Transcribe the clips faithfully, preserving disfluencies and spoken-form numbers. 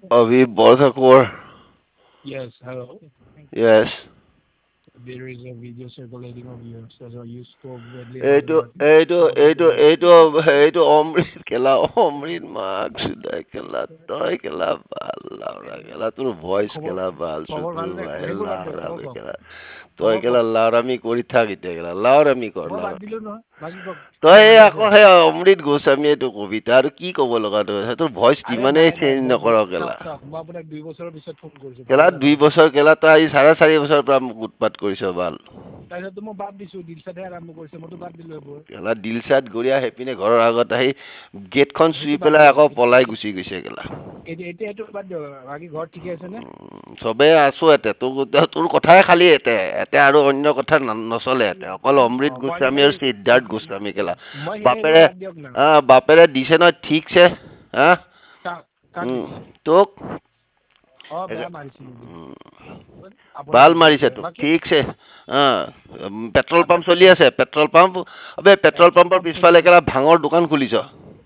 Avi Borthakur. Yes, hello. Yes. There is a video circulating of you. So, so you spoke badly about এইটো about এইটো about এইটো about. এইটো এইটো অমৃত কেলা অমৃত মাক চুদাই কেলা তই কেলা ভাল লাউৰা কেলা তোৰ ভইচ খবৰ কেলা ভাল খবৰ চুদু ভাল নে? ভাই সেইবোৰ বাদ দিয়ক খবৰ লাউৰামি কওক। কেলা তই খবৰ কেলা কওক। লাউৰামি কৰি থাক এতিয়া কেলা লাউৰামি কৰ মই বাদ লাউৰামি দিলো নহয়। বাকী কওক। তই খবৰ এই ভালে আছে? আকৌ সেই অমৃত গোস্বামী এইটো কবিতা আৰু কি ক'ব লগা তই তোৰ ভইচ আৰে ইমানেই নাই নাই চেঞ্জ মই নকৰ চাওক কেলা চাওক মই আপোনাক দুই বছৰৰ পিছত ফোন কৰিছো কেলা ভালকে কথা দুই পাতিম। বছৰ কেলা তই আজি চাৰে চাৰি বছৰৰ পৰা মোক উৎপাত কৰিছ ভাল তাৰপিছততো মই বাদ দিছো দিলচাদে আৰম্ভ কৰিছে মইতো বাদ দিলো এইবোৰ। কেলা দিলচাদ গৰিয়া সেইপিনে ঘৰৰ আগত আহি গেটখন চুই সেইটো বাদ পেলাই দিয়ক। আকৌ এত- পলাই এত- গুচি গৈছে কেলা এতিয়া এতিয়া এইটো বাদ দিয়ক। বাকী ঘৰত ঠিকে আছে নে? চবেই আছো এতে তোৰ তোৰ কথাই খালি এতে এতে আৰু অন্য কথা ন- নচলে এতে অকল অ অমৃত মই গোস্বামী মই আৰু সিদ্ধাৰ্থ গোস্বামী কেলা মই সেই সেইবোৰ বাপেৰে বাদ দিয়ক না। আহ বাপেৰে দিছে নহয় ঠিকছে হা কাক কাক উম দিছে? তোক অ বেয়া মাৰিছিল নেকি? আপোনাক ভাল দিছে মাৰিছে ঠিকে তোক বাকী ঠিকছে অ পেট্ৰল আচ্ছা পাম্প চলি আছে পেট্ৰল পাম্প আবে পেট্ৰল পাম্পৰ পাম্প চলি পিছফালে আছে কেলা ভাঙৰ দোকান খুলিছ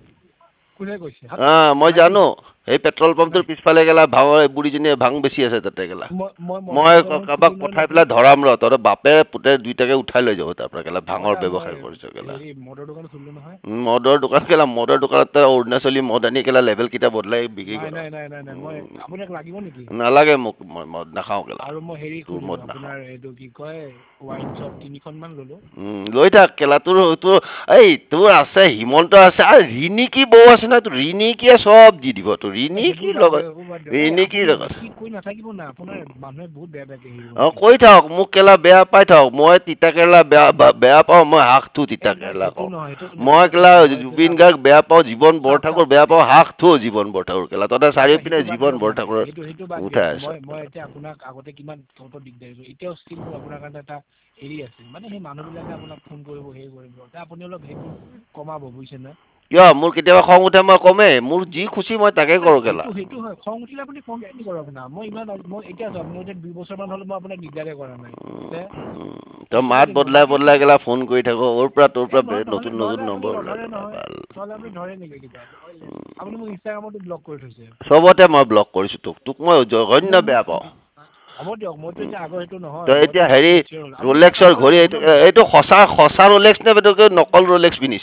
কোনে কৈছে হাত অ মই নাই জানো খুলা সেই পেট্ৰল নাই পাম্পটোৰ পিছফালে গেলা ভাঙৰ বুঢ়ীজনীয়ে ভাং বেছি আছে তাতে গেলা মই মদৰ মই দোকানখন কাৰোবাক খুলিম নহয় পঠাই নতুন পেলাই ধৰাম ৰ তহঁতৰ বাপে পুতে দুইটাকে উঠাই লৈ যাব তাৰ পৰা কেলা মই ভাঙৰ এটা মই ব্যৱসায় কৰিছ কেলা হেৰি মদৰ দোকান খুলিলো নহয় মদৰ দোকান কেলা মদৰ দোকানত অৰুণাচলী মদ আনি কেলা লেভেল কেইটা বদলাই বিক্ৰী নাই কৰ নাই নাই নাই নাই মই আপোনাক লাগিব নেকি নালাগে মোক মই মদ নাখাওঁ কেলা আৰু মই হেৰি তোৰ খুলিলো মদ নাখাওঁ আপোনাৰ এইটো কি কয় ৱাইন শ্বপ তিনিখন মান ললো উম লৈ থাক কেলা তোৰ তোৰ এই তোৰ আছে হিমন্ত আছে আৰু ৰিণিকী বৌ আছে নহয় তোৰ ৰিণিকীয়ে চব দি দিব তোৰ এ সেইবোৰ ৰিণিকীৰ বাদ লগত দিয়ক সেইবোৰ বাদ দিয়ক এই ৰিণিকীৰ আপুনি লগত বেছি কৈ নাথাকিব না আপোনাৰ মানুহে বহুত বেয়া বেয়াকে হেৰি অ শুনিব কৈ পিছত থাকক মোক কেলা বেয়া পাই থাকক মই তিতা কেৰেলা বেয়া বেয়া পাওঁ মই হাঁহ এ তিতা নাই কেৰেলা সেইটো কওঁ নহয় সেইটো সেইটো মই কেলা নকওঁ মই এইটো জুবিন চাওক গাৰ্গ বেয়া পাওঁ জীৱন চাওক বৰঠাকুৰ চাওক বেয়া এ পাওঁ হাঁহ থো জীৱন বৰঠাকুৰ কেলা তহঁতে আচ্ছা চাৰিওপিনে সেইটো বাদ জীৱন দিয়ক না বৰঠাকুৰৰ সেইটো সেইটো বাদ দিয়ক উঠাই আছ মই মই এতিয়া আপোনাক আগতে কিমান তহঁতৰ দিগদাৰ দিছো এতিয়াও ষ্টিল মোৰ আপোনাৰ কাৰণে এটা হেৰি আছে মানে সেই মানুহ বিলাকে আপোনাক ফোন কৰিব হেৰি কৰিব আপুনি অলপ সেইবোৰ কমাব বুজিছে নে কিয় মোৰ কেতিয়াবা খং উঠে মই কমেই মোৰ যি খুচি মই তাকে নাই কৰো কেলা সেইটো সেইটো হয় খং উঠিলে আপুনি খং খিনি কৰক না মই ইমান মই এতিয়া চাওক মোৰ এতিয়া দুই বছৰ মান হল মই আপোনাক দিগদাৰে কৰা নাই তে তই সেইটো মাত বাদ দিয়ক না বদলাই বাকী বদলাই গেলা ফোন কৰি থাক অৰ পৰা তোৰ এই পৰা নহয় নহ'লে নতুন নতুন নহ'লে আপুনি নম্বৰ ওলাই নধৰে গেলা নহয় ভাল নহ'লে আপুনি ধৰে নেকি কিবা আপুনি মোক ইনষ্টাগ্ৰামতো ব্লক কৰি থৈছে চবতে মই ব্লক কৰিছো তোক তোক মই জঘন্য মোক মোক বেয়া পাওঁ হ'ব দিয়ক মইতো এতিয়া আগৰ সেইটো নহয় তই মইতো এতিয়া হেৰি মেচিয়ৰ হ'ল আপুনি এটা কাম ৰোলেক্সৰ কৰক ঘড়ী না এইটো শুনক না এইটো সঁচা সঁচা ৰোলেক্স নে নকল ৰোলেক্স পিন্ধিছ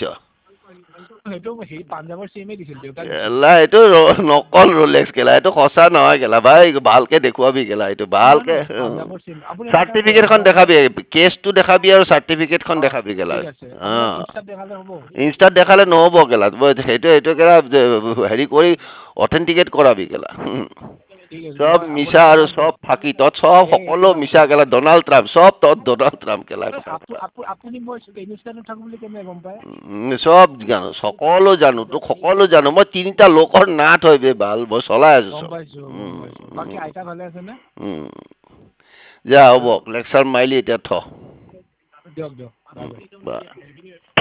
সেইটো সেই পাঞ্জাৱৰ চিমেই দিছিল দেউতাক দিছিল কেলা এইটো নকল ৰোলেক্স কেলা এইটো সঁচা নহয় কেলা ভাই ভালকে দেখুৱাবি কেলা এইটো নহয় ভালকে নহয় পাঞ্জাৱৰ চিম আপুনি এটা কাম কৰক চাৰ্টিফিকেটখন মই আপোনাক দেখাবি কেচটো দেখাবি আৰু চাৰ্টিফিকেটখন অঁ দেখাবি কেলা ঠিক আছে অ আপোনাক ইনষ্টাত দেখালে হ'ব ইনষ্টাত দেখালে নহ'ব কেলা সেইটো সেইটো কেলা হেৰি কৰি অথেণ্টিকেট কৰাবি কেলা ঠিক আছে চব মই মিছা আপোনাক এটা আৰু কাম চব কৰক ফাঁকি তত চব এই সকলো শুনক মিছা শুনক কেলা ডনাল্ড ট্ৰাম্প চব তত ডনাল্ড ট্ৰাম্প কেলা এই সঁচা আপু- কথা আপু- আপুনি মই ইনষ্টাত নাথাকো বুলি কেনেকে গম পায় উম, চব জানো সকলো জানো তোক সকলো জানো মই তিনিটা লোকৰ নাট হয় বে ভাল মই চলাই আছো গম চব পাইছো গম উম, পাইছো বাকী আইতা ভালে আছে নে উম, যা হ'ব হেল্ল' লেকচাৰ মাৰিলি এতিয়া থ দিয়ক দিয়ক বাই বাই বা